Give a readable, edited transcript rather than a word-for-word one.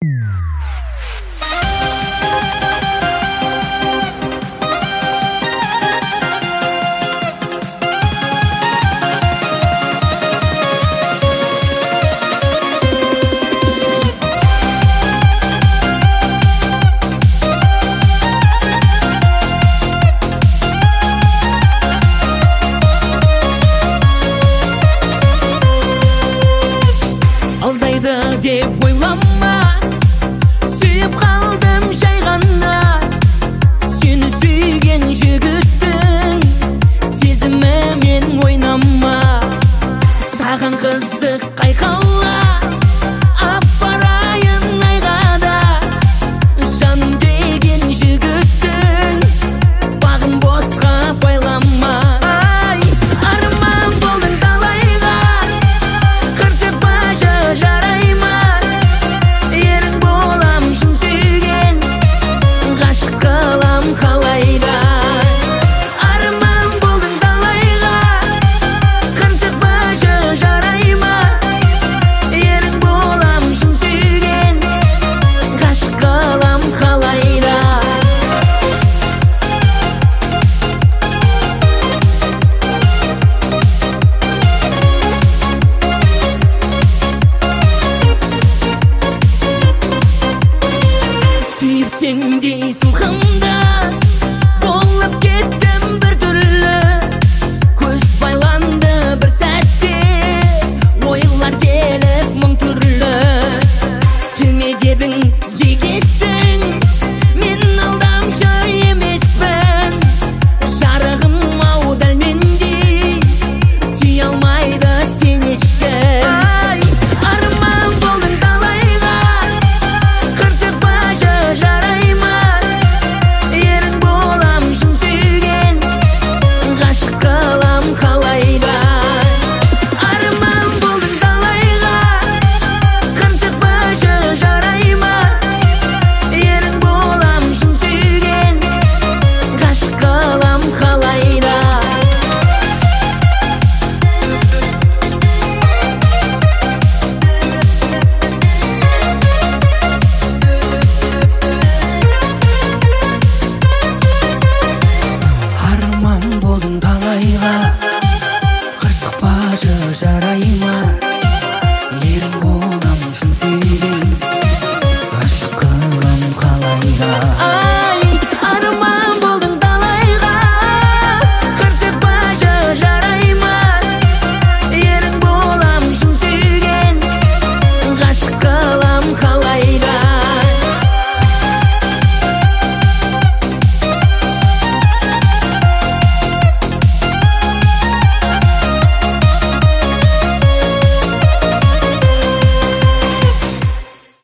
Деп ойлама, сүйіп қалдым жай ғана. Сені сүйген жігіттің сезімімен ойнама. Саған қызық қайқала, апарайын айғада. Жаным деген жігіттің бағын босқа байлама. Арман болдың талайға, қырсық башы жарай ма? Сендей сылқымда болып кеттім бір түрлі. Көз байланды бір сәтте, ойлар келіп мың түрлі. Келме дедің жегесті